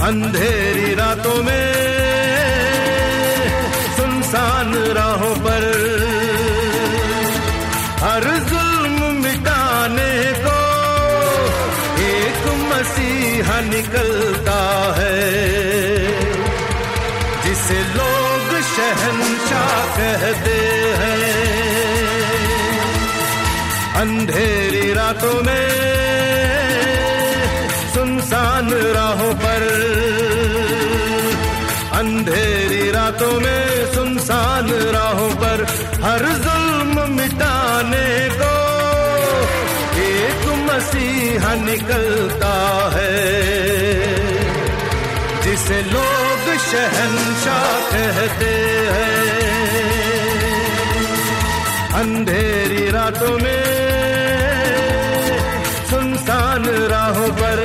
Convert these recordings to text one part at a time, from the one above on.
अंधेरी रातों में सुनसान राहों पर हर जुल्म मिटाने को एक मसीहा निकलता है, जिसे लोग शहंशाह कहते हैं। अंधेरी रातों में सुनसान राहों पर, अंधेरी रातों में सुनसान राहों पर हर जुल्म मिटाने को एक मसीहा निकलता है, जिसे लोग शहंशाह कहते हैं। अंधेरी रातों में सुनसान राहों पर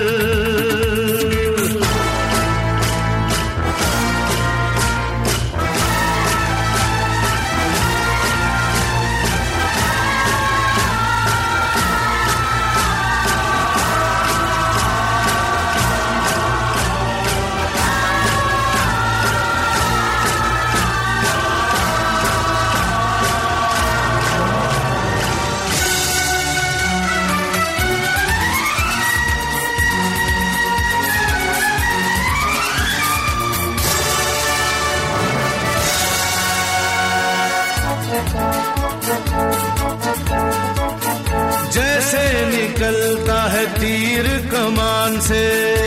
जैसे निकलता है तीर कमान से,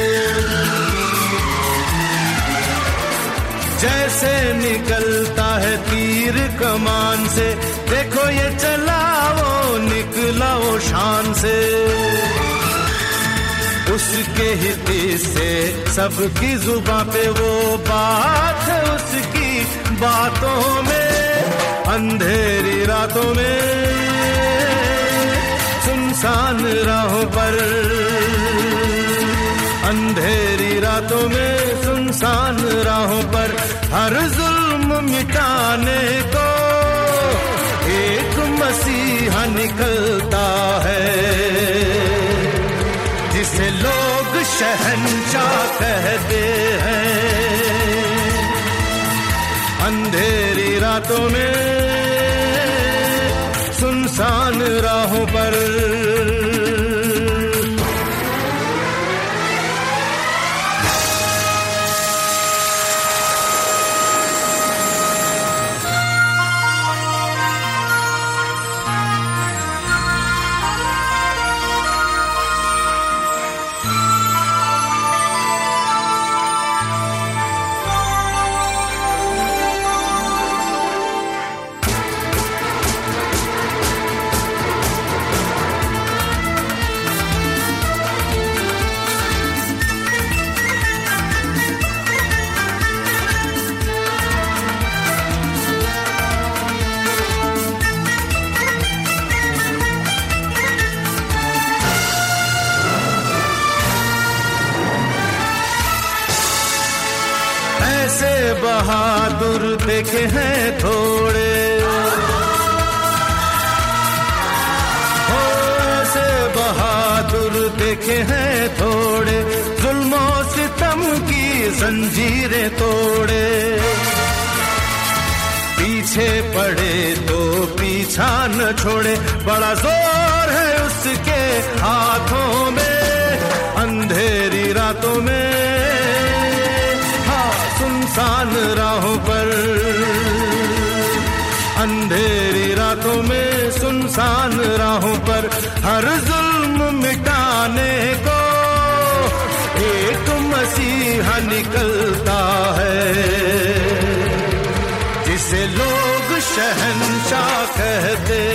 जैसे निकलता है तीर कमान से, देखो ये चला वो निकला वो शान से। उसके ही तीर से सबकी जुबां पे वो बात है, उसकी बातों में अंधेरी रातों में सुनसान राहों पर, अंधेरी रातों में सुनसान राहों पर हर जुल्म मिटाने को एक मसीहा निकलता है, जिसे लोग शहंशाह कहते हैं। अंधेरी रातों में सुनसान राहों पर ऐसे बहादुर देखे हैं थोड़े, ऐसे बहादुर देखे हैं थोड़े, जुल्मों सितम की जंजीरें तोड़े। पीछे पड़े तो पीछा न छोड़े, बड़ा जोर है उसके हाथों में। अंधेरी रातों में सुनसान राहों पर, अंधेरी रातों में सुनसान राहों पर हर जुल्म मिटाने को एक मसीहा निकलता है, जिसे लोग शहंशाह कहते